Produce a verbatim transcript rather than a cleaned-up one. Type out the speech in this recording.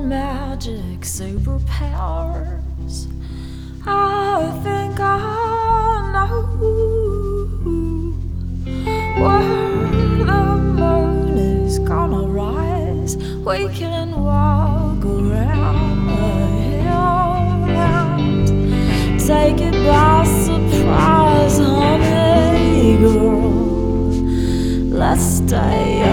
magic superpowers. I think I know where the moon is gonna rise. We can walk around the hill and take it by surprise, honey girl. Let's stay